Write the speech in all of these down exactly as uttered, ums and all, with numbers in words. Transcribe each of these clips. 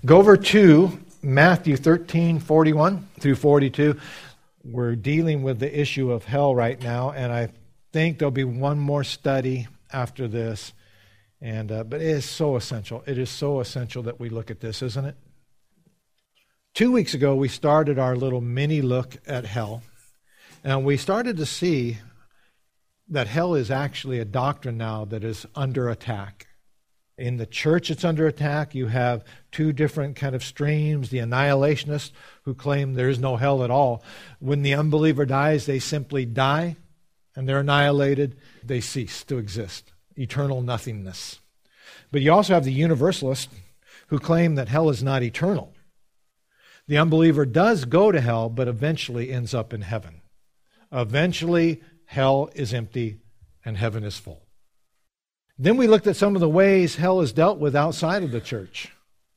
Go over to Matthew thirteen, forty-one through forty-two. We're dealing with the issue of hell right now, and I think there'll be one more study after this. And uh, but it is so essential. It is so essential that we look at this, isn't it? Two weeks ago, we started our little mini look at hell, and we started to see that hell is actually a doctrine now that is under attack. In the church, it's under attack. You have two different kind of streams, the annihilationists who claim there is no hell at all. When the unbeliever dies, they simply die, and they're annihilated. They cease to exist. Eternal nothingness. But you also have the universalists who claim that hell is not eternal. The unbeliever does go to hell, but eventually ends up in heaven. Eventually, hell is empty and heaven is full. Then we looked at some of the ways hell is dealt with outside of the church.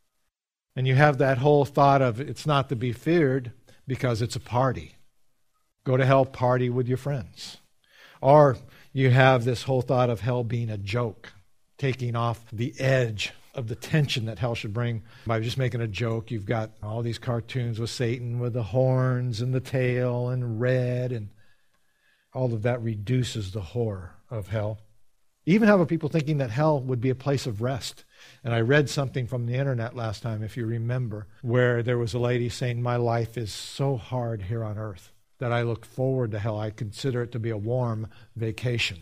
And you have that whole thought of it's not to be feared because it's a party. Go to hell, party with your friends. Or you have this whole thought of hell being a joke, taking off the edge of the tension that hell should bring by just making a joke. You've got all these cartoons with Satan with the horns and the tail and red, and all of that reduces the horror of hell. You even have people thinking that hell would be a place of rest. And I read something from the internet last time, if you remember, where there was a lady saying, my life is so hard here on earth that I look forward to hell. I consider it to be a warm vacation.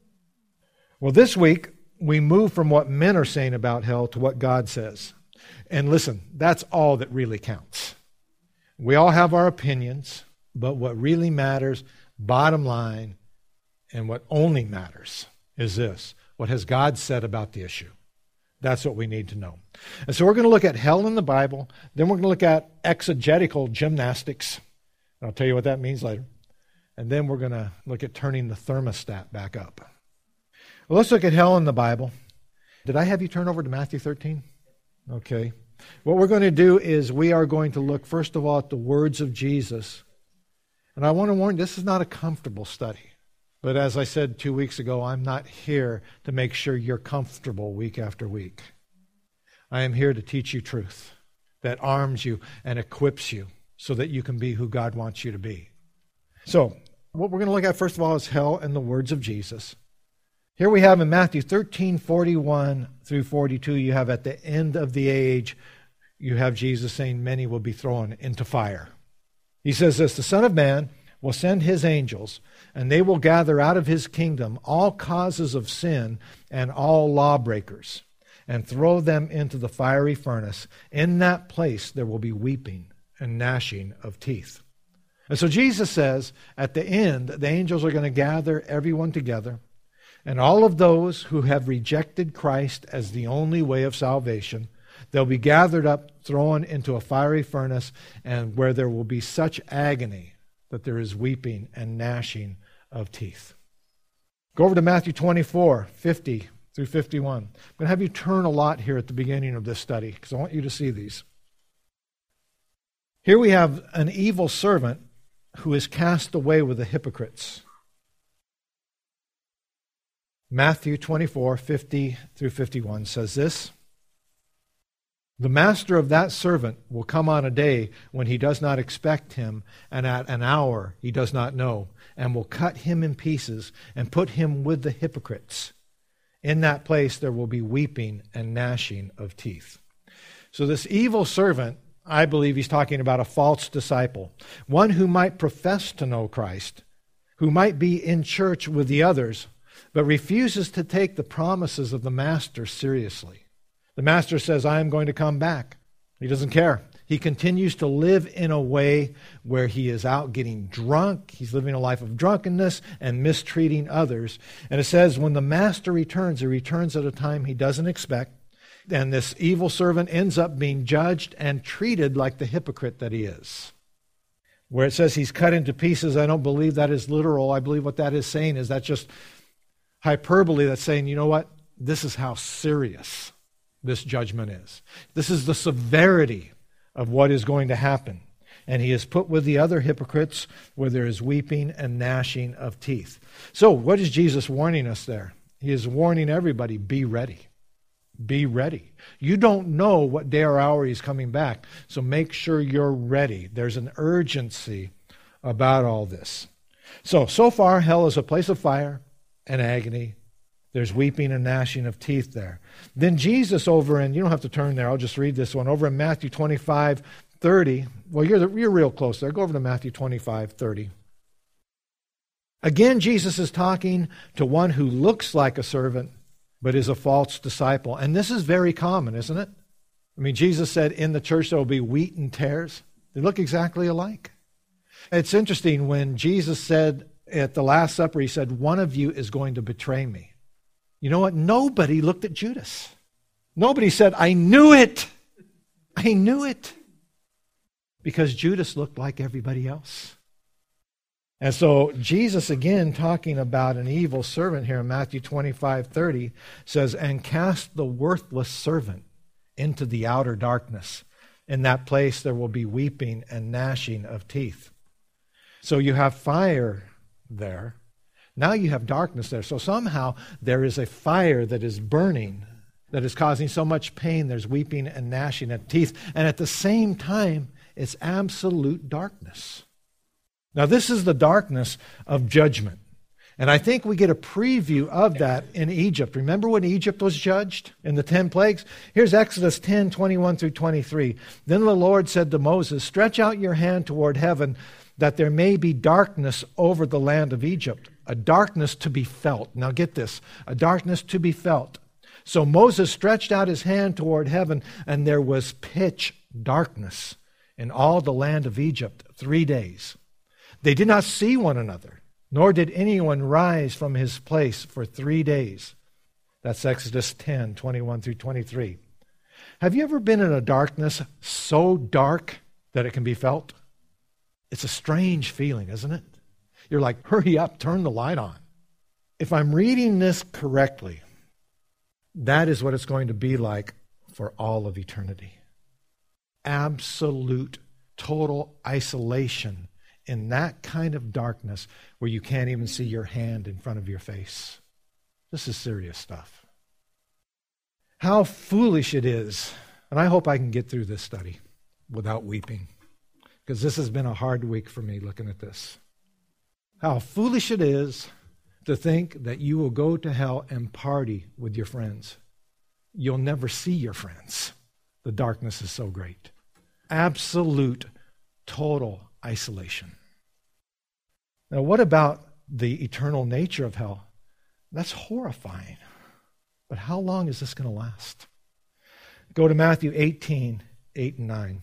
Well, this week, we move from what men are saying about hell to what God says. And listen, that's all that really counts. We all have our opinions, but what really matters, bottom line, and what only matters is this: what has God said about the issue? That's what we need to know. And so we're going to look at hell in the Bible. Then we're going to look at exegetical gymnastics. I'll tell you what that means later. And then we're going to look at turning the thermostat back up. Well, let's look at hell in the Bible. Did I have you turn over to Matthew thirteen? Okay. What we're going to do is we are going to look, first of all, at the words of Jesus. And I want to warn you, this is not a comfortable study. But as I said two weeks ago, I'm not here to make sure you're comfortable week after week. I am here to teach you truth that arms you and equips you so that you can be who God wants you to be. So, what we're going to look at first of all is hell and the words of Jesus. Here we have in Matthew thirteen, forty-one through forty-two, you have at the end of the age, you have Jesus saying many will be thrown into fire. He says this, the Son of Man will send his angels, and they will gather out of his kingdom all causes of sin and all lawbreakers, and throw them into the fiery furnace. In that place there will be weeping and gnashing of teeth. And so Jesus says, at the end, the angels are going to gather everyone together, and all of those who have rejected Christ as the only way of salvation, they'll be gathered up, thrown into a fiery furnace, and where there will be such agony that there is weeping and gnashing of teeth. Go over to Matthew twenty-four, fifty through fifty-one. I'm going to have you turn a lot here at the beginning of this study because I want you to see these. Here we have an evil servant who is cast away with the hypocrites. Matthew twenty-four, fifty through fifty-one says this: the master of that servant will come on a day when he does not expect him, and at an hour he does not know, and will cut him in pieces and put him with the hypocrites. In that place there will be weeping and gnashing of teeth. So this evil servant, I believe he's talking about a false disciple, one who might profess to know Christ, who might be in church with the others, but refuses to take the promises of the master seriously. The master says, I am going to come back. He doesn't care. He continues to live in a way where he is out getting drunk. He's living a life of drunkenness and mistreating others. And it says when the master returns, he returns at a time he doesn't expect. And this evil servant ends up being judged and treated like the hypocrite that he is. Where it says he's cut into pieces, I don't believe that is literal. I believe what that is saying is that's just hyperbole that's saying, you know what? This is how serious this judgment is. This is the severity of what is going to happen. And he is put with the other hypocrites where there is weeping and gnashing of teeth. So what is Jesus warning us there? He is warning everybody, be ready. Be ready. You don't know what day or hour he's coming back, so make sure you're ready. There's an urgency about all this. So, so far, hell is a place of fire and agony. There's weeping and gnashing of teeth there. Then Jesus over in, you don't have to turn there, I'll just read this one, over in Matthew twenty-five thirty. Well, you're, the, you're real close there. Go over to Matthew twenty-five thirty. Again, Jesus is talking to one who looks like a servant, but is a false disciple. And this is very common, isn't it? I mean, Jesus said in the church there will be wheat and tares. They look exactly alike. It's interesting when Jesus said at the Last Supper, he said, one of you is going to betray me. You know what? Nobody looked at Judas. Nobody said, I knew it. I knew it. Because Judas looked like everybody else. And so Jesus, again, talking about an evil servant here in Matthew twenty-five thirty, says, and cast the worthless servant into the outer darkness. In that place there will be weeping and gnashing of teeth. So you have fire there. Now you have darkness there. So somehow there is a fire that is burning, that is causing so much pain. There's weeping and gnashing of teeth. And at the same time, it's absolute darkness. Now, this is the darkness of judgment. And I think we get a preview of that in Egypt. Remember when Egypt was judged in the ten plagues? Here's Exodus ten, twenty-one through twenty-three. Then the Lord said to Moses, stretch out your hand toward heaven, that there may be darkness over the land of Egypt, a darkness to be felt. Now get this, a darkness to be felt. So Moses stretched out his hand toward heaven, and there was pitch darkness in all the land of Egypt three days. They did not see one another, nor did anyone rise from his place for three days. That's Exodus ten, twenty-one through twenty-three. Have you ever been in a darkness so dark that it can be felt? It's a strange feeling, isn't it? You're like, hurry up, turn the light on. If I'm reading this correctly, that is what it's going to be like for all of eternity. Absolute, total isolation in that kind of darkness where you can't even see your hand in front of your face. This is serious stuff. How foolish it is, and I hope I can get through this study without weeping, because this has been a hard week for me looking at this. How foolish it is to think that you will go to hell and party with your friends. You'll never see your friends. The darkness is so great. Absolute, total isolation. Now, what about the eternal nature of hell? That's horrifying. But how long is this going to last? Go to Matthew eighteen, eight and nine.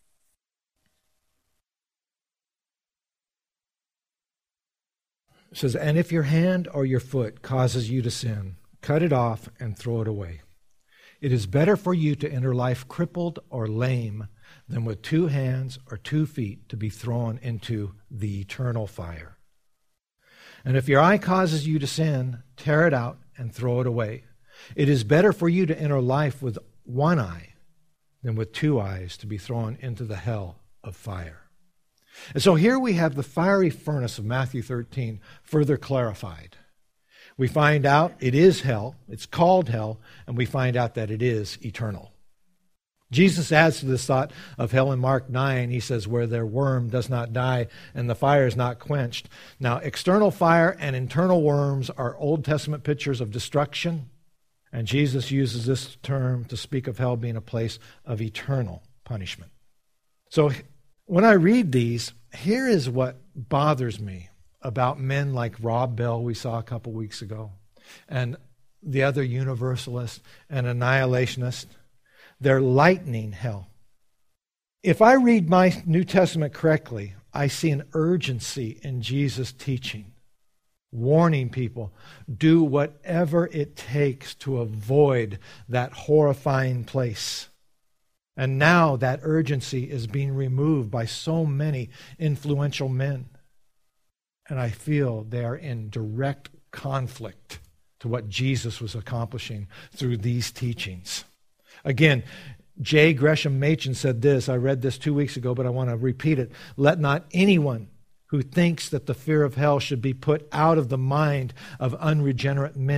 It says, and if your hand or your foot causes you to sin, cut it off and throw it away. It is better for you to enter life crippled or lame than with two hands or two feet to be thrown into the eternal fire. And if your eye causes you to sin, tear it out and throw it away. It is better for you to enter life with one eye than with two eyes to be thrown into the hell of fire. And so here we have the fiery furnace of Matthew thirteen further clarified. We find out it is hell, it's called hell, and we find out that it is eternal. Jesus adds to this thought of hell in Mark nine. He says, where their worm does not die and the fire is not quenched. Now, external fire and internal worms are Old Testament pictures of destruction, and Jesus uses this term to speak of hell being a place of eternal punishment. So when I read these, here is what bothers me about men like Rob Bell we saw a couple weeks ago, and the other universalists and annihilationists. They're lightening hell. If I read my New Testament correctly, I see an urgency in Jesus' teaching, warning people, do whatever it takes to avoid that horrifying place. And now that urgency is being removed by so many influential men. And I feel they are in direct conflict to what Jesus was accomplishing through these teachings. Again, J. Gresham Machen said this. I read this two weeks ago, but I want to repeat it. Let not anyone who thinks that the fear of hell should be put out of the mind of unregenerate men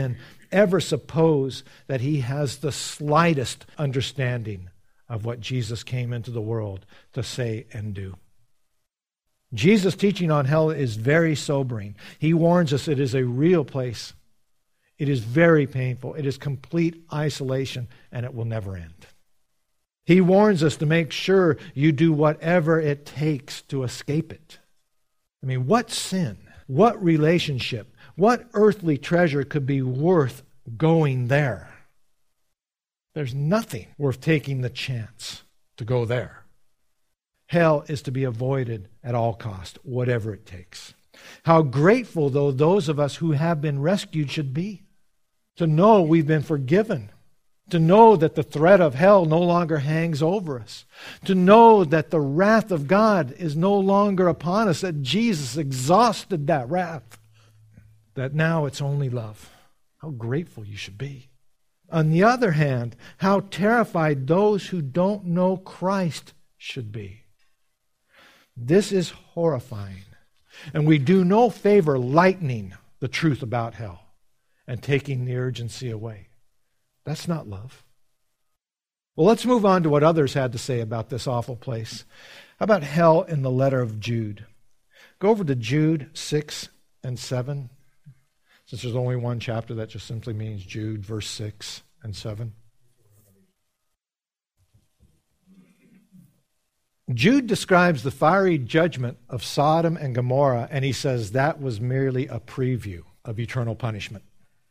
ever suppose that he has the slightest understanding of what Jesus came into the world to say and do. Jesus' teaching on hell is very sobering. He warns us it is a real place. It is very painful. It is complete isolation, and it will never end. He warns us to make sure you do whatever it takes to escape it. I mean, what sin, what relationship, what earthly treasure could be worth going there? There's nothing worth taking the chance to go there. Hell is to be avoided at all cost, whatever it takes. How grateful, though, those of us who have been rescued should be. To know we've been forgiven. To know that the threat of hell no longer hangs over us. To know that the wrath of God is no longer upon us. That Jesus exhausted that wrath. That now it's only love. How grateful you should be. On the other hand, how terrified those who don't know Christ should be. This is horrifying. And we do no favor lightening the truth about hell and taking the urgency away. That's not love. Well, let's move on to what others had to say about this awful place. How about hell in the letter of Jude? Go over to Jude six and seven. Since there's only one chapter, that just simply means Jude, verse six and seven. Jude describes the fiery judgment of Sodom and Gomorrah, and he says that was merely a preview of eternal punishment.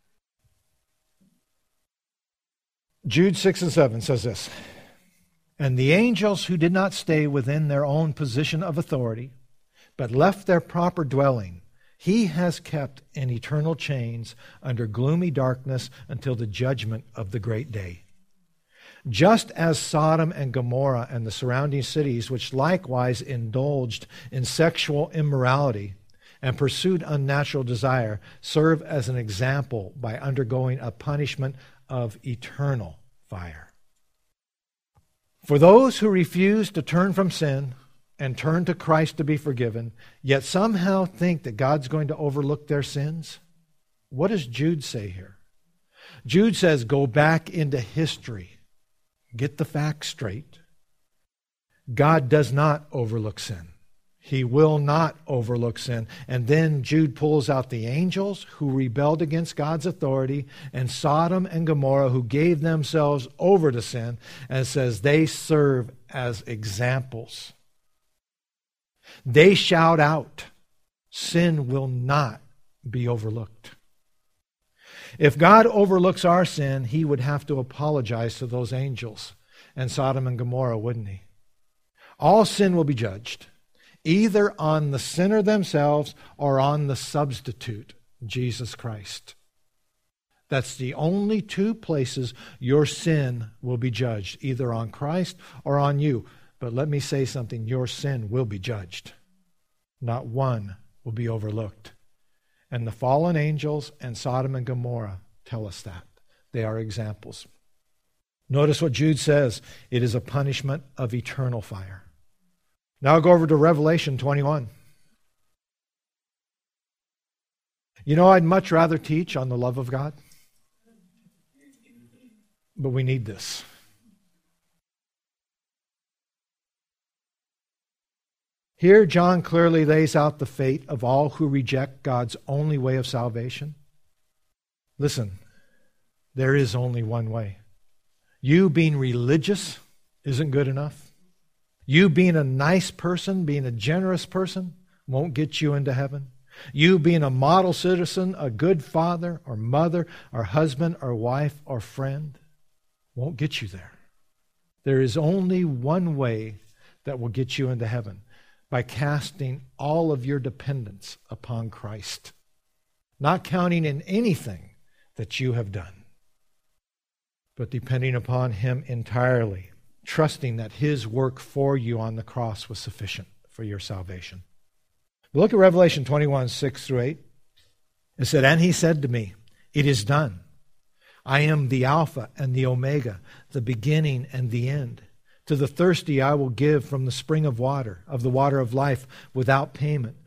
Jude six and seven says this, "And the angels who did not stay within their own position of authority, but left their proper dwelling, he has kept in eternal chains under gloomy darkness until the judgment of the great day. Just as Sodom and Gomorrah and the surrounding cities, which likewise indulged in sexual immorality and pursued unnatural desire, serve as an example by undergoing a punishment of eternal fire. For those who refuse to turn from sin and turn to Christ to be forgiven, yet somehow think that God's going to overlook their sins, what does Jude say here? Jude says, go back into history. Get the facts straight. God does not overlook sin. He will not overlook sin. And then Jude pulls out the angels who rebelled against God's authority and Sodom and Gomorrah who gave themselves over to sin and says they serve as examples. They shout out, sin will not be overlooked. If God overlooks our sin, he would have to apologize to those angels and Sodom and Gomorrah, wouldn't he? All sin will be judged, either on the sinner themselves or on the substitute, Jesus Christ. That's the only two places your sin will be judged, either on Christ or on you. But let me say something, your sin will be judged. Not one will be overlooked. And the fallen angels and Sodom and Gomorrah tell us that. They are examples. Notice what Jude says. It is a punishment of eternal fire. Now I'll go over to Revelation twenty-one. You know, I'd much rather teach on the love of God. But we need this. Here, John clearly lays out the fate of all who reject God's only way of salvation. Listen, there is only one way. You being religious isn't good enough. You being a nice person, being a generous person, won't get you into heaven. You being a model citizen, a good father or mother or husband or wife or friend, won't get you there. There is only one way that will get you into heaven. By casting all of your dependence upon Christ. Not counting in anything that you have done. But depending upon Him entirely. Trusting that His work for you on the cross was sufficient for your salvation. Look at Revelation twenty-one, six through eight. It said, "And He said to me, it is done. I am the Alpha and the Omega, the beginning and the end. To the thirsty I will give from the spring of water, of the water of life, without payment.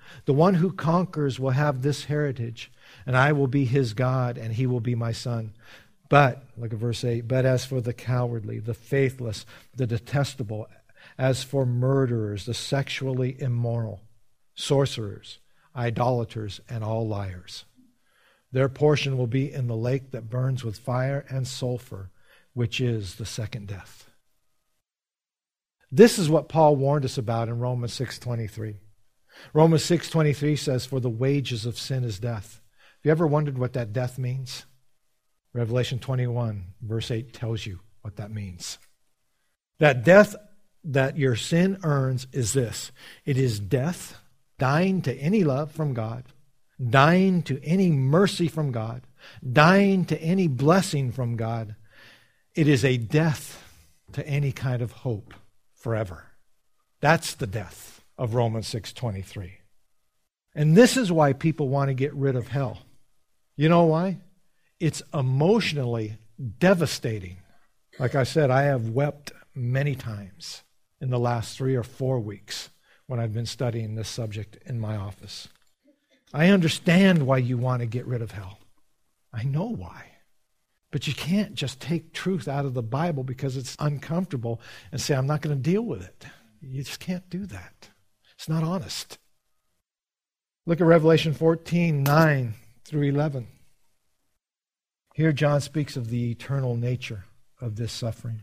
The one who conquers will have this heritage, and I will be his God, and he will be my son. But, look at verse eight, but as for the cowardly, the faithless, the detestable, as for murderers, the sexually immoral, sorcerers, idolaters, and all liars, their portion will be in the lake that burns with fire and sulfur, which is the second death. This is what Paul warned us about in Romans six twenty-three. Romans six twenty-three says, for the wages of sin is death. Have you ever wondered what that death means? Revelation twenty-one, verse eight tells you what that means. That death that your sin earns is this. It is death, dying to any love from God, dying to any mercy from God, dying to any blessing from God. It is a death to any kind of hope forever. That's the death of Romans six twenty-three. And this is why people want to get rid of hell. You know why? It's emotionally devastating. Like I said, I have wept many times in the last three or four weeks when I've been studying this subject in my office. I understand why you want to get rid of hell. I know why. But you can't just take truth out of the Bible because it's uncomfortable and say, I'm not going to deal with it. You just can't do that. It's not honest. Look at Revelation fourteen, nine through eleven. Here John speaks of the eternal nature of this suffering.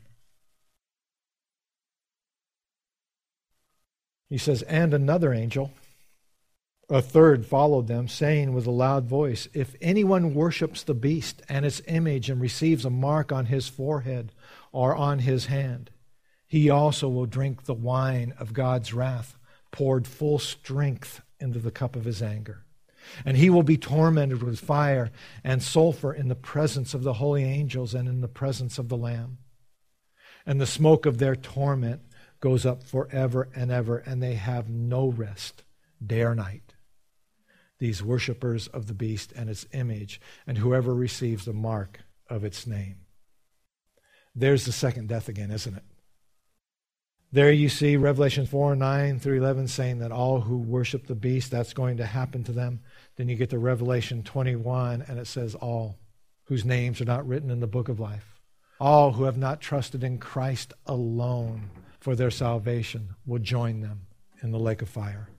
He says, and another angel, a third, followed them, saying with a loud voice, if anyone worships the beast and its image and receives a mark on his forehead or on his hand, he also will drink the wine of God's wrath, poured full strength into the cup of his anger. And he will be tormented with fire and sulfur in the presence of the holy angels and in the presence of the Lamb. And the smoke of their torment goes up forever and ever, and they have no rest, day or night. These worshipers of the beast and its image, and whoever receives the mark of its name. There's the second death again, isn't it? There you see Revelation four, nine through eleven saying that all who worship the beast, that's going to happen to them. Then you get to Revelation twenty-one, and it says all whose names are not written in the book of life. All who have not trusted in Christ alone for their salvation will join them in the lake of fire.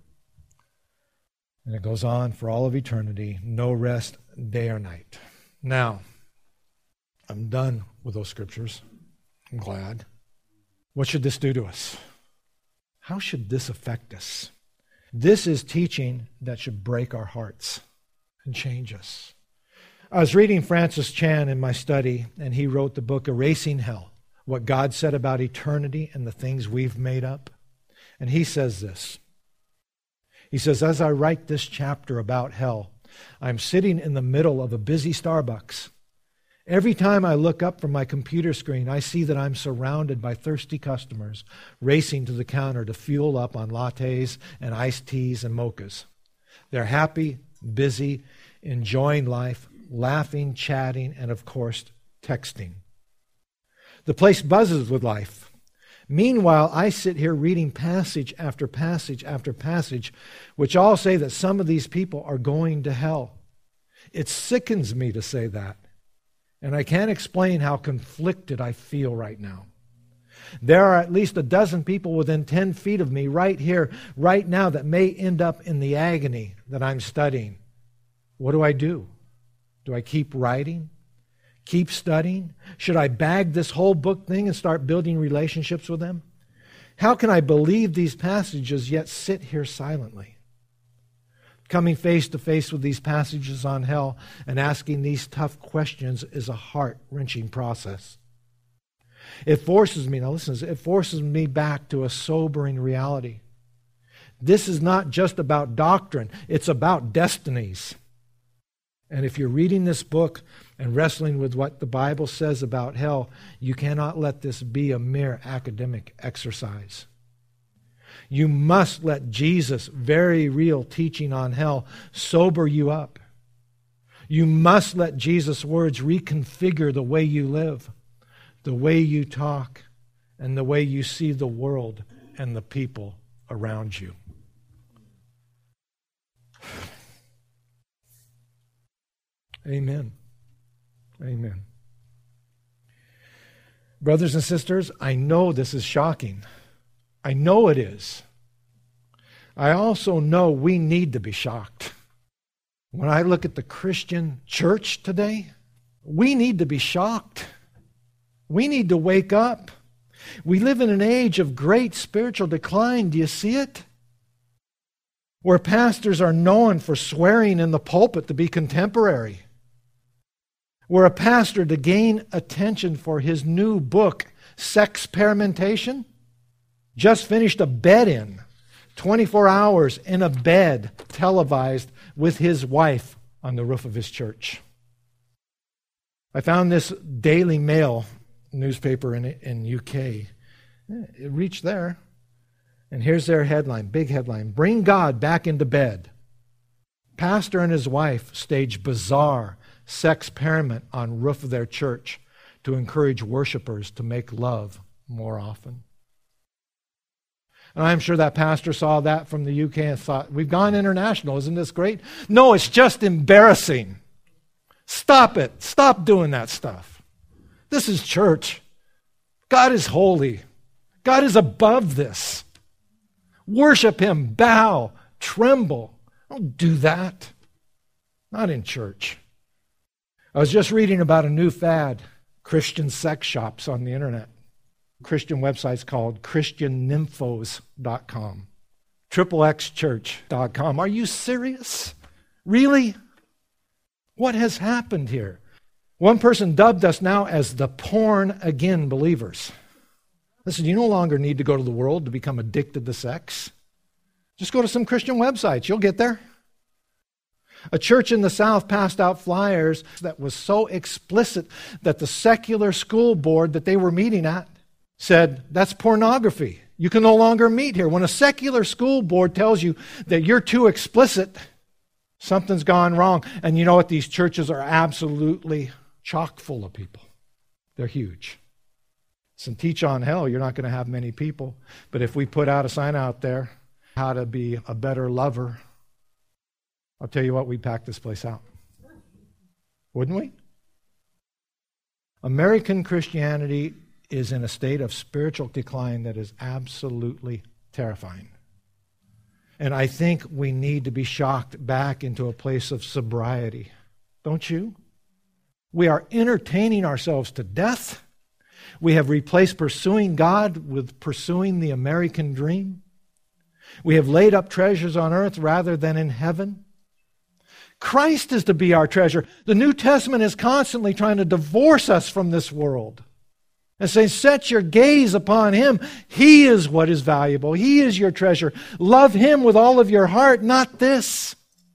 And it goes on for all of eternity, no rest, day or night. Now, I'm done with those scriptures. I'm glad. What should this do to us? How should this affect us? This is teaching that should break our hearts and change us. I was reading Francis Chan in my study, and he wrote the book Erasing Hell, What God Said About Eternity and the Things We've Made Up. And he says this. He says, as I write this chapter about hell, I'm sitting in the middle of a busy Starbucks. Every time I look up from my computer screen, I see that I'm surrounded by thirsty customers racing to the counter to fuel up on lattes and iced teas and mochas. They're happy, busy, enjoying life, laughing, chatting, and of course, texting. The place buzzes with life. Meanwhile, I sit here reading passage after passage after passage, which all say that some of these people are going to hell. It sickens me to say that. And I can't explain how conflicted I feel right now. There are at least a dozen people within ten feet of me right here, right now, that may end up in the agony that I'm studying. What do I do? Do I keep writing? Keep studying? Should I bag this whole book thing and start building relationships with them? How can I believe these passages yet sit here silently? Coming face to face with these passages on hell and asking these tough questions is a heart-wrenching process. It forces me, now listen, it forces me back to a sobering reality. This is not just about doctrine, it's about destinies. And if you're reading this book and wrestling with what the Bible says about hell, you cannot let this be a mere academic exercise. You must let Jesus' very real teaching on hell sober you up. You must let Jesus' words reconfigure the way you live, the way you talk, and the way you see the world and the people around you. Amen. Amen. Brothers and sisters, I know this is shocking. I know it is. I also know we need to be shocked. When I look at the Christian church today, we need to be shocked. We need to wake up. We live in an age of great spiritual decline. Do you see it? Where pastors are known for swearing in the pulpit to be contemporary. Where a pastor, to gain attention for his new book, Sexperimentation, just finished a bed-in, twenty-four hours in a bed, televised with his wife on the roof of his church. I found this Daily Mail newspaper in in U K. It reached there. And here's their headline, big headline, "Bring God Back into Bed. Pastor and his wife stage bizarre sexperiment on roof of their church to encourage worshipers to make love more often." And I'm sure that pastor saw that from the U K and thought, we've gone international, isn't this great? No, it's just embarrassing. Stop it. Stop doing that stuff. This is church. God is holy. God is above this. Worship Him, bow, tremble. Don't do that. Not in church. I was just reading about a new fad, Christian sex shops on the internet. Christian websites called Christian Nymphos dot com, triple X church dot com. Are you serious? Really? What has happened here? One person dubbed us now as the porn again believers. Listen, you no longer need to go to the world to become addicted to sex. Just go to some Christian websites. You'll get there. A church in the South passed out flyers that was so explicit that the secular school board that they were meeting at said, that's pornography. You can no longer meet here. When a secular school board tells you that you're too explicit, something's gone wrong. And you know what? These churches are absolutely chock full of people. They're huge. So teach on hell, you're not going to have many people. But if we put out a sign out there, how to be a better lover, I'll tell you what, we'd pack this place out. Wouldn't we? American Christianity is in a state of spiritual decline that is absolutely terrifying. And I think we need to be shocked back into a place of sobriety. Don't you? We are entertaining ourselves to death. We have replaced pursuing God with pursuing the American dream. We have laid up treasures on earth rather than in heaven. Christ is to be our treasure. The New Testament is constantly trying to divorce us from this world and say, set your gaze upon Him. He is what is valuable. He is your treasure. Love Him with all of your heart, not this.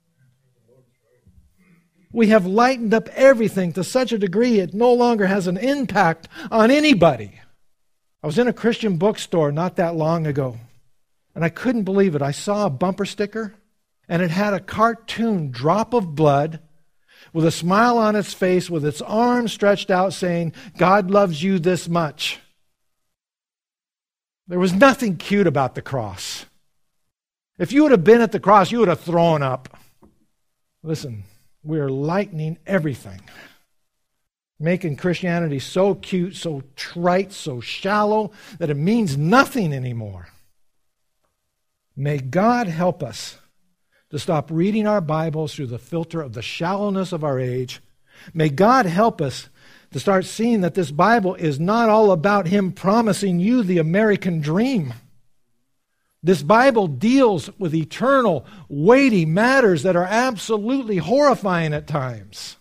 We have lightened up everything to such a degree it no longer has an impact on anybody. I was in a Christian bookstore not that long ago, and I couldn't believe it. I saw a bumper sticker, and it had a cartoon drop of blood with a smile on its face, with its arms stretched out, saying, God loves you this much. There was nothing cute about the cross. If you would have been at the cross, you would have thrown up. Listen, we are lightening everything, making Christianity so cute, so trite, so shallow, that it means nothing anymore. May God help us to stop reading our Bibles through the filter of the shallowness of our age. May God help us to start seeing that this Bible is not all about Him promising you the American dream. This Bible deals with eternal, weighty matters that are absolutely horrifying at times.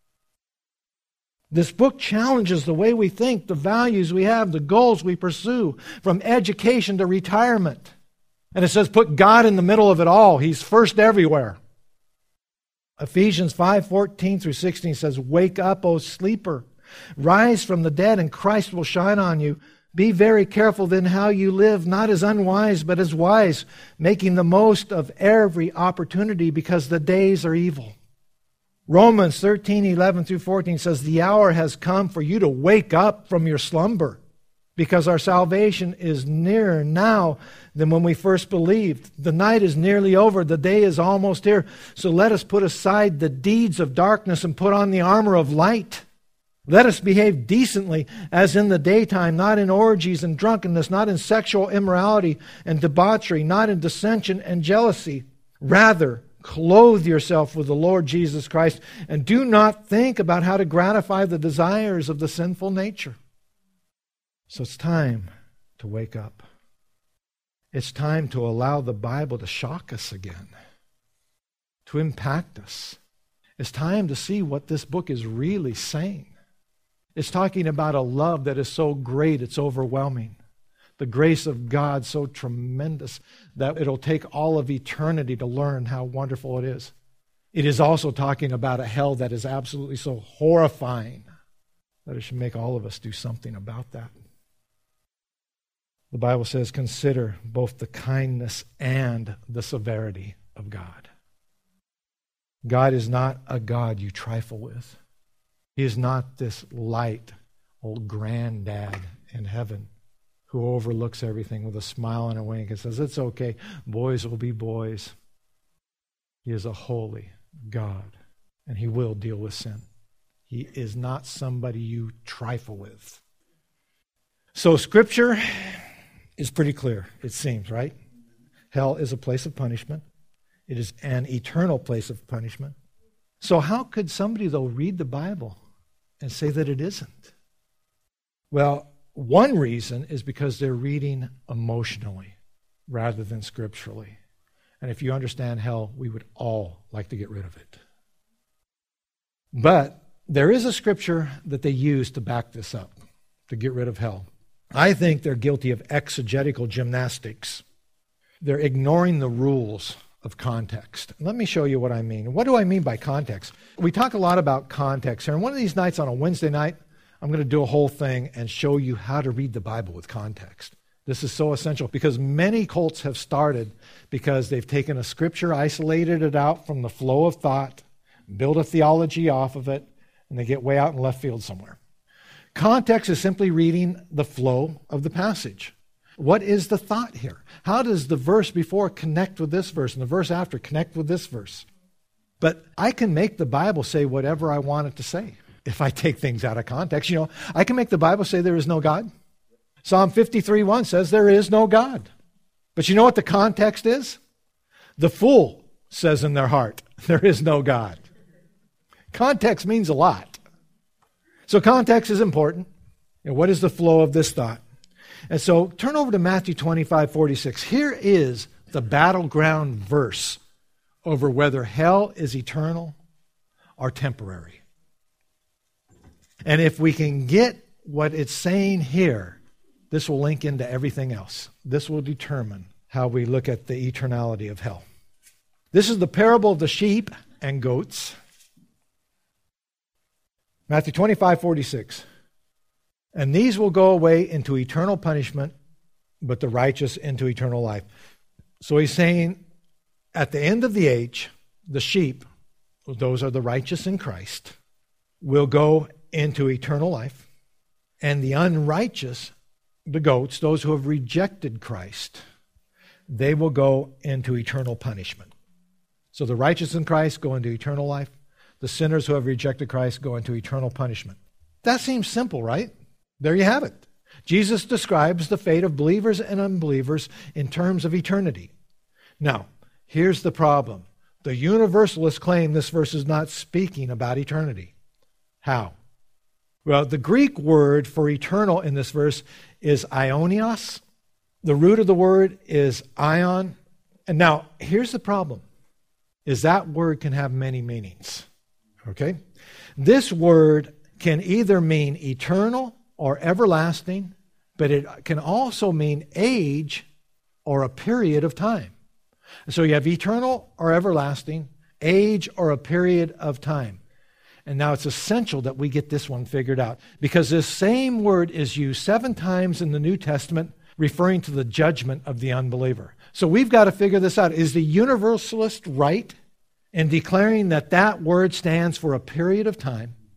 This book challenges the way we think, the values we have, the goals we pursue, from education to retirement. And it says, put God in the middle of it all. He's first everywhere. Ephesians five fourteen through sixteen says, wake up, O sleeper. Rise from the dead, and Christ will shine on you. Be very careful then how you live, not as unwise, but as wise, making the most of every opportunity, because the days are evil. Romans thirteen eleven through fourteen says, the hour has come for you to wake up from your slumber. because our salvation is nearer now than when we first believed. The night is nearly over. The day is almost here. So let us put aside the deeds of darkness and put on the armor of light. Let us behave decently as in the daytime, not in orgies and drunkenness, not in sexual immorality and debauchery, not in dissension and jealousy. Rather, clothe yourself with the Lord Jesus Christ and do not think about how to gratify the desires of the sinful nature. So it's time to wake up. It's time to allow the Bible to shock us again, to impact us. It's time to see what this book is really saying. It's talking about a love that is so great, it's overwhelming. The grace of God so tremendous that it'll take all of eternity to learn how wonderful it is. It is also talking about a hell that is absolutely so horrifying that it should make all of us do something about that. The Bible says, consider both the kindness and the severity of God. God is not a God you trifle with. He is not this light old granddad in heaven who overlooks everything with a smile and a wink and says, it's okay, boys will be boys. He is a holy God, and He will deal with sin. He is not somebody you trifle with. So Scripture is pretty clear, it seems, right? Hell is a place of punishment. It is an eternal place of punishment. So how could somebody, though, read the Bible and say that it isn't? Well, one reason is because they're reading emotionally rather than scripturally. And if you understand hell, we would all like to get rid of it. But there is a scripture that they use to back this up, to get rid of hell. I think they're guilty of exegetical gymnastics. They're ignoring the rules of context. Let me show you what I mean. What do I mean by context? We talk a lot about context here. And one of these nights on a Wednesday night, I'm going to do a whole thing and show you how to read the Bible with context. This is so essential because many cults have started because they've taken a scripture, isolated it out from the flow of thought, build a theology off of it, and they get way out in left field somewhere. Context is simply reading the flow of the passage. What is the thought here? How does the verse before connect with this verse and the verse after connect with this verse? But I can make the Bible say whatever I want it to say if I take things out of context. You know, I can make the Bible say there is no God. Psalm fifty-three one says there is no God. But you know what the context is? The fool says in their heart, there is no God. Context means a lot. So context is important. And what is the flow of this thought? And so turn over to Matthew twenty-five forty-six. Here is the battleground verse over whether hell is eternal or temporary. And if we can get what it's saying here, this will link into everything else. This will determine how we look at the eternality of hell. This is the parable of the sheep and goats. Matthew twenty-five forty-six. And these will go away into eternal punishment, but the righteous into eternal life. So he's saying, at the end of the age, the sheep, those are the righteous in Christ, will go into eternal life. And the unrighteous, the goats, those who have rejected Christ, they will go into eternal punishment. So the righteous in Christ go into eternal life. The sinners who have rejected Christ go into eternal punishment. That seems simple, right? There you have it. Jesus describes the fate of believers and unbelievers in terms of eternity. Now, here's the problem. The universalists claim this verse is not speaking about eternity. How? Well, the Greek word for eternal in this verse is aionios. The root of the word is ion. And now, here's the problem, is that word can have many meanings. Okay? This word can either mean eternal or everlasting, but it can also mean age or a period of time. So you have eternal or everlasting, age or a period of time. And now it's essential that we get this one figured out, because this same word is used seven times in the New Testament referring to the judgment of the unbeliever. So we've got to figure this out. Is the universalist right in declaring that that word stands for a period of time,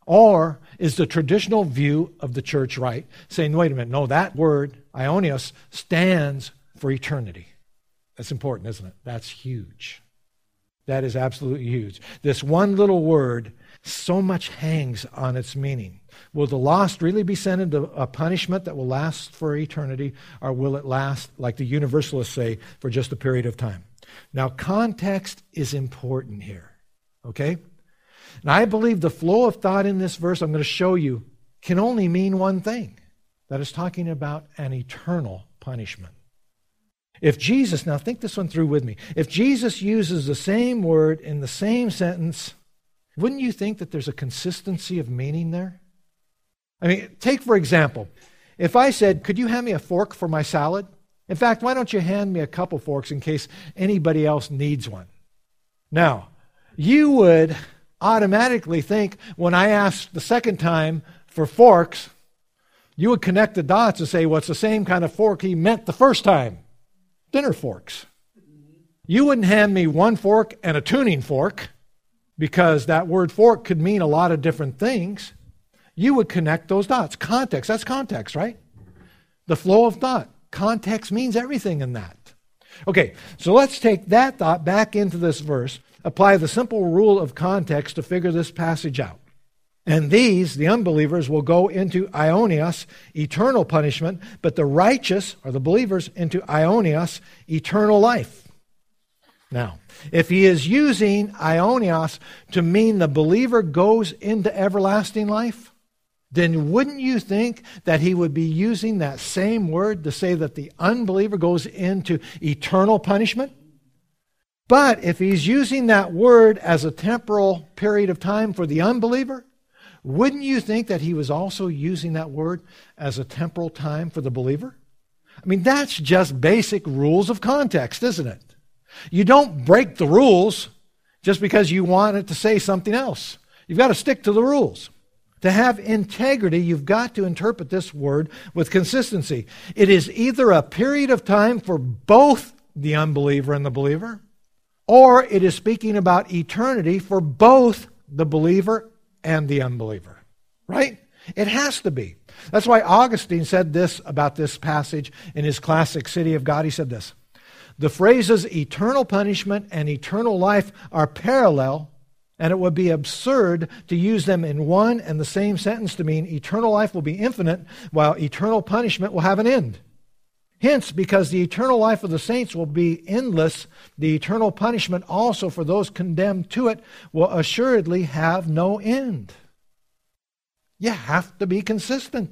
Or is the traditional view of the church right? Saying, wait a minute, no, that word, aionios, stands for eternity. That's important, isn't it? That's huge. That is absolutely huge. This one little word, so much hangs on its meaning. Will the lost really be sent into a punishment that will last for eternity, or will it last, like the universalists say, for just a period of time? Now, context is important here, okay? And I believe the flow of thought in this verse I'm going to show you can only mean one thing. That is talking about an eternal punishment. If Jesus, now think this one through with me. If Jesus uses the same word in the same sentence, wouldn't you think that there's a consistency of meaning there? I mean, take for example, if I said, could you hand me a fork for my salad? In fact, why don't you hand me a couple forks in case anybody else needs one? Now, you would automatically think when I asked the second time for forks, you would connect the dots and say, well, it's the same kind of fork he meant the first time. Dinner forks. You wouldn't hand me one fork and a tuning fork because that word fork could mean a lot of different things. You would connect those dots. Context, that's context, right? The flow of thought. Context means everything in that. Okay, so let's take that thought back into this verse, apply the simple rule of context to figure this passage out. And these, the unbelievers, will go into aionios, eternal punishment, but the righteous, or the believers, into aionios, eternal life. Now, if he is using aionios to mean the believer goes into everlasting life, then wouldn't you think that he would be using that same word to say that the unbeliever goes into eternal punishment? But if he's using that word as a temporal period of time for the unbeliever, wouldn't you think that he was also using that word as a temporal time for the believer? I mean, that's just basic rules of context, isn't it? You don't break the rules just because you want it to say something else. You've got to stick to the rules. To have integrity, you've got to interpret this word with consistency. It is either a period of time for both the unbeliever and the believer, or it is speaking about eternity for both the believer and the unbeliever. Right? It has to be. That's why Augustine said this about this passage in his classic City of God. He said this: the phrases eternal punishment and eternal life are parallel, and it would be absurd to use them in one and the same sentence to mean eternal life will be infinite while eternal punishment will have an end. Hence, because the eternal life of the saints will be endless, the eternal punishment also for those condemned to it will assuredly have no end. You have to be consistent.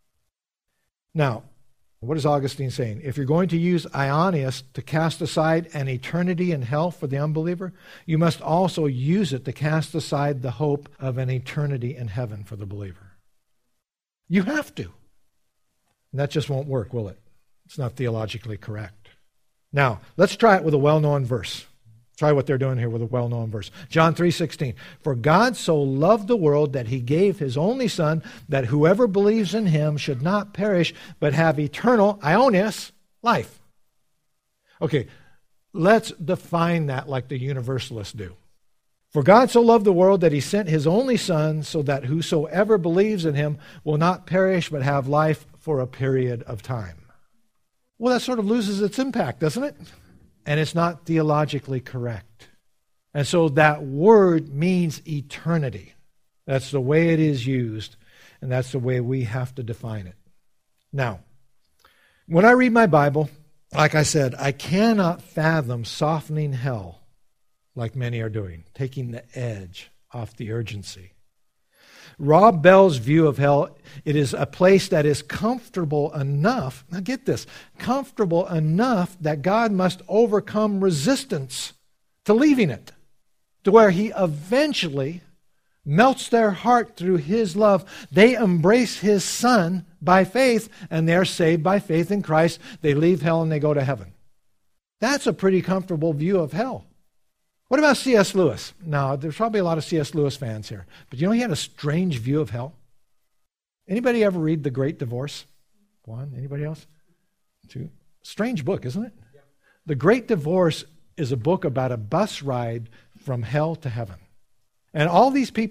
Now, what is Augustine saying? If you're going to use aionios to cast aside an eternity in hell for the unbeliever, you must also use it to cast aside the hope of an eternity in heaven for the believer. You have to. And that just won't work, will it? It's not theologically correct. Now, let's try it with a well-known verse. Try what they're doing here with a well-known verse. John three sixteen. For God so loved the world that he gave his only Son, that whoever believes in him should not perish, but have eternal, aionios, life. Okay, let's define that like the universalists do. For God so loved the world that he sent his only Son, so that whosoever believes in him will not perish, but have life for a period of time. Well, that sort of loses its impact, doesn't it? And it's not theologically correct. And so that word means eternity. That's the way it is used, and that's the way we have to define it. Now, when I read my Bible, like I said, I cannot fathom softening hell like many are doing, taking the edge off the urgency. Rob Bell's view of hell, it is a place that is comfortable enough, now get this, comfortable enough that God must overcome resistance to leaving it, to where he eventually melts their heart through his love. They embrace his Son by faith, and they're saved by faith in Christ. They leave hell and they go to heaven. That's a pretty comfortable view of hell. What about C S Lewis? Now, there's probably a lot of C S Lewis fans here, but you know he had a strange view of hell. Anybody ever read The Great Divorce? One. Anybody else? Two. Strange book, isn't it? Yeah. The Great Divorce is a book about a bus ride from hell to heaven. And all these people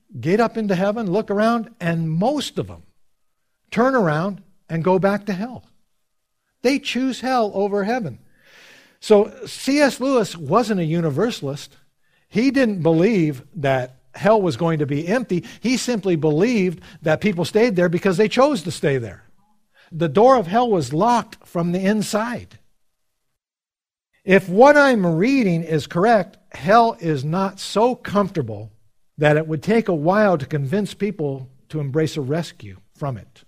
get up into heaven, look around, and most of them turn around and go back to hell. They choose hell over heaven. So C S Lewis wasn't a universalist. He didn't believe that hell was going to be empty. He simply believed that people stayed there because they chose to stay there. The door of hell was locked from the inside. If what I'm reading is correct, hell is not so comfortable that it would take a while to convince people to embrace a rescue from it.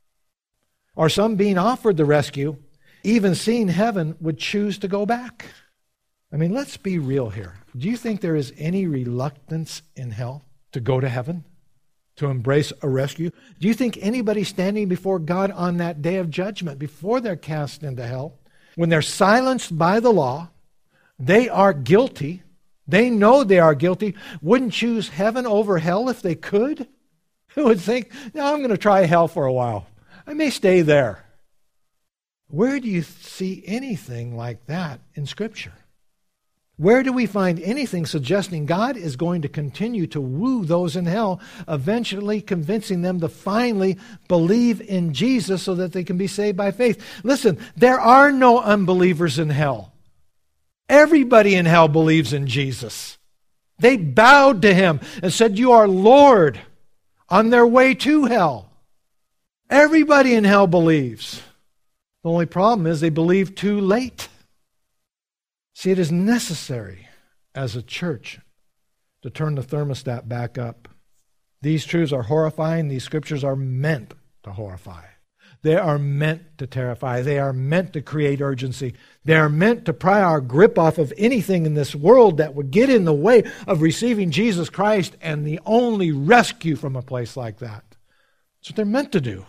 Or some being offered the rescue, even seeing heaven, would choose to go back. I mean, let's be real here. Do you think there is any reluctance in hell to go to heaven, to embrace a rescue? Do you think anybody standing before God on that day of judgment, before they're cast into hell, when they're silenced by the law, they are guilty, they know they are guilty, wouldn't choose heaven over hell if they could? Who would think, no, I'm going to try hell for a while. I may stay there. Where do you see anything like that in Scripture? Where do we find anything suggesting God is going to continue to woo those in hell, eventually convincing them to finally believe in Jesus so that they can be saved by faith? Listen, there are no unbelievers in hell. Everybody in hell believes in Jesus. They bowed to him and said, "You are Lord," on their way to hell. Everybody in hell believes. The only problem is they believe too late. See, it is necessary as a church to turn the thermostat back up. These truths are horrifying. These scriptures are meant to horrify. They are meant to terrify. They are meant to create urgency. They are meant to pry our grip off of anything in this world that would get in the way of receiving Jesus Christ and the only rescue from a place like that. That's what they're meant to do.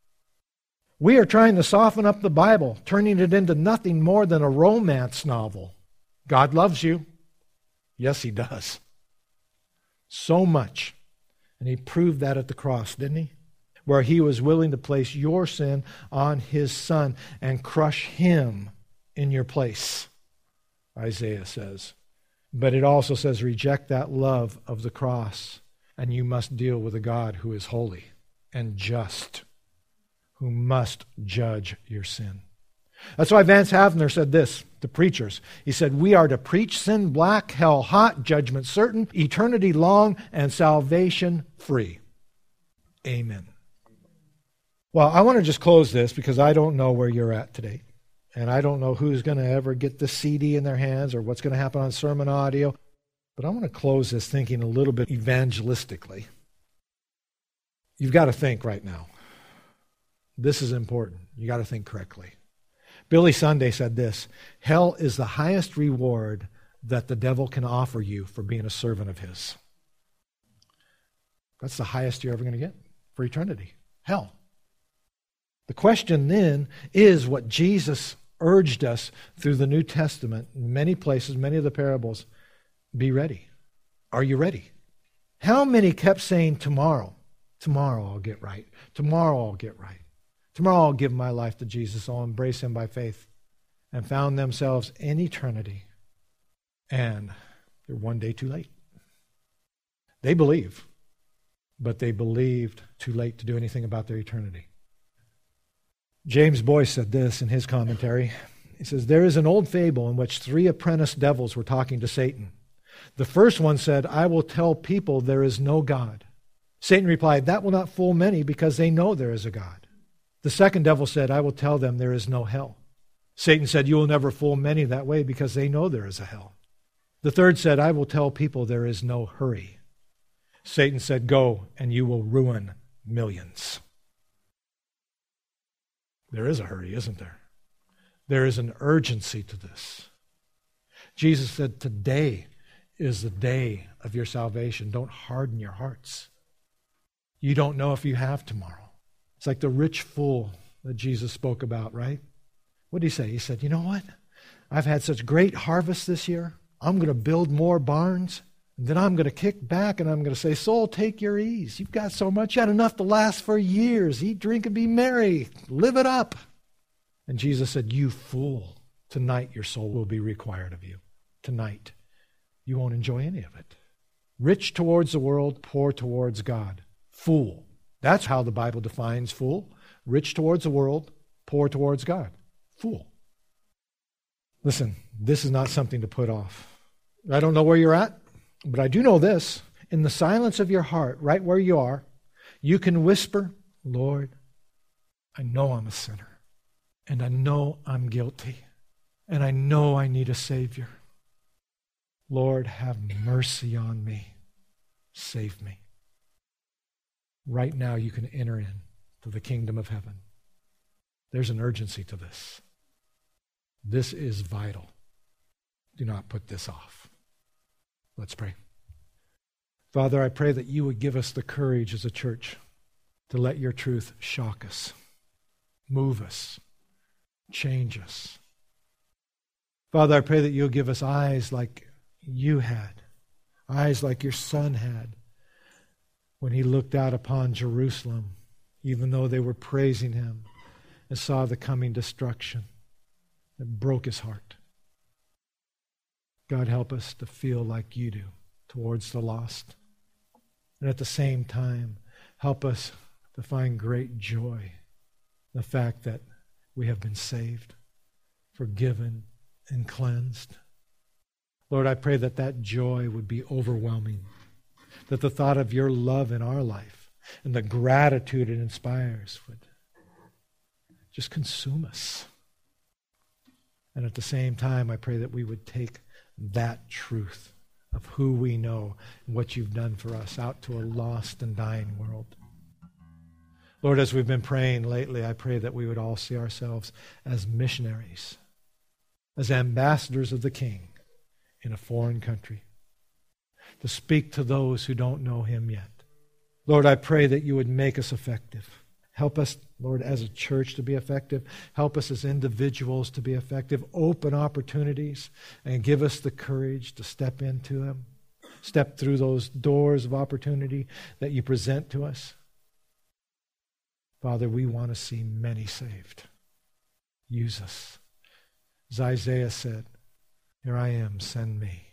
We are trying to soften up the Bible, turning it into nothing more than a romance novel. God loves you. Yes, he does. So much. And he proved that at the cross, didn't he? Where he was willing to place your sin on his Son and crush him in your place, Isaiah says. But it also says, reject that love of the cross, and you must deal with a God who is holy and just, who must judge your sin. That's why Vance Havner said this to preachers. He said, we are to preach sin black, hell hot, judgment certain, eternity long, and salvation free. Amen. Well, I want to just close this because I don't know where you're at today. And I don't know who's going to ever get the C D in their hands or what's going to happen on sermon audio. But I want to close this thinking a little bit evangelistically. You've got to think right now. This is important. You got to think correctly. Billy Sunday said this: hell is the highest reward that the devil can offer you for being a servant of his. That's the highest you're ever going to get for eternity. Hell. The question then is what Jesus urged us through the New Testament, in many places, many of the parables. Be ready. Are you ready? How many kept saying, tomorrow, tomorrow I'll get right. Tomorrow I'll get right. Tomorrow I'll give my life to Jesus. I'll embrace him by faith. And found themselves in eternity. And they're one day too late. They believe, but they believed too late to do anything about their eternity. James Boyce said this in his commentary. He says, there is an old fable in which three apprentice devils were talking to Satan. The first one said, I will tell people there is no God. Satan replied, that will not fool many because they know there is a God. The second devil said, I will tell them there is no hell. Satan said, you will never fool many that way because they know there is a hell. The third said, I will tell people there is no hurry. Satan said, go and you will ruin millions. There is a hurry, isn't there? There is an urgency to this. Jesus said, today is the day of your salvation. Don't harden your hearts. You don't know if you have tomorrow. It's like the rich fool that Jesus spoke about, right? What did he say? He said, you know what? I've had such great harvest this year. I'm going to build more barns. And then I'm going to kick back and I'm going to say, soul, take your ease. You've got so much. You had enough to last for years. Eat, drink, and be merry. Live it up. And Jesus said, you fool. Tonight your soul will be required of you. Tonight. You won't enjoy any of it. Rich towards the world, poor towards God. Fool. That's how the Bible defines fool. Rich towards the world, poor towards God. Fool. Listen, this is not something to put off. I don't know where you're at, but I do know this. In the silence of your heart, right where you are, you can whisper, Lord, I know I'm a sinner, and I know I'm guilty, and I know I need a Savior. Lord, have mercy on me. Save me. Right now you can enter in to the kingdom of heaven. There's an urgency to this. This is vital. Do not put this off. Let's pray. Father, I pray that you would give us the courage as a church to let your truth shock us, move us, change us. Father, I pray that you'll give us eyes like you had, eyes like your Son had when he looked out upon Jerusalem, even though they were praising him, and saw the coming destruction. It broke his heart. God, help us to feel like you do towards the lost. And at the same time, help us to find great joy in the fact that we have been saved, forgiven, and cleansed. Lord, I pray that that joy would be overwhelming, that the thought of your love in our life and the gratitude it inspires would just consume us. And at the same time, I pray that we would take that truth of who we know and what you've done for us out to a lost and dying world. Lord, as we've been praying lately, I pray that we would all see ourselves as missionaries, as ambassadors of the King in a foreign country, to speak to those who don't know him yet. Lord, I pray that you would make us effective. Help us, Lord, as a church to be effective. Help us as individuals to be effective. Open opportunities and give us the courage to step into them, step through those doors of opportunity that you present to us. Father, we want to see many saved. Use us. As Isaiah said, here I am, send me.